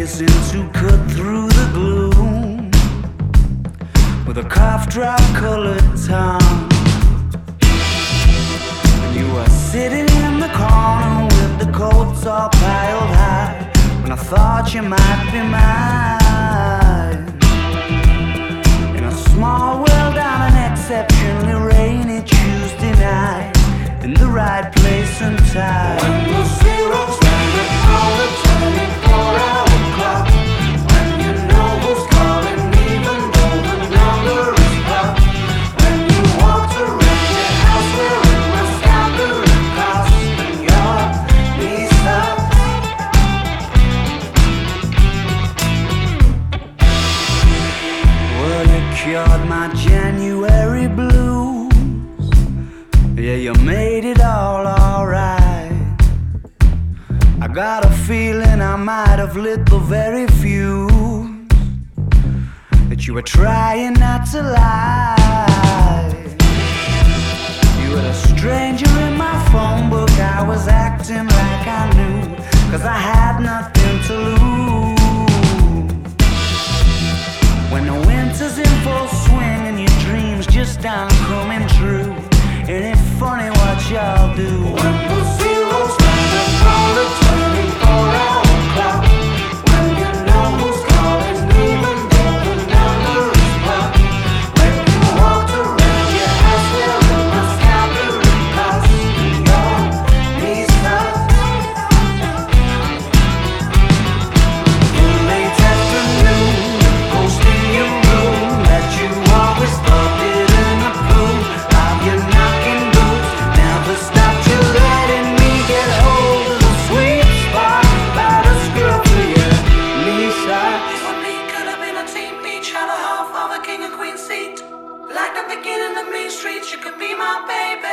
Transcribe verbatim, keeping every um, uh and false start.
kissing to cut through the gloom with a cough drop colored tongue. And you were sitting in the corner with the coats all piled high when I thought you might be mine. In a small world on an exceptionally rainy Tuesday night, in the right place and time. When the zero's standing on the twenty-four hour clock, when you know who's calling even though the number is blocked, when you walked around your house wearing my scattering cross and your knee socks. Well, you cured my January blues. Yeah, you made it all alright. I got a feeling I might have lit the very fuse that you were trying not to lie. You were a stranger in my phone book. I was acting like I knew, cause I had nothing to lose. When the winter's in full swing and your dreams just aren't coming true, ain't it funny what y'all do? When the zero's standing on the twenty-four hour clock, when you know who's calling even though the number is blocked, when you walked around your house wearing my scattering cross and your knee socks. The late afternoon, ghost in your room that you always thought didn't approve of your knocking boots. Never stopped you letting me get hold of the sweet spot by the scruff of your knee socks. You and me could have been a team, each had a half of a king and queen seat. Like the beginning of Main Street, you could be my baby.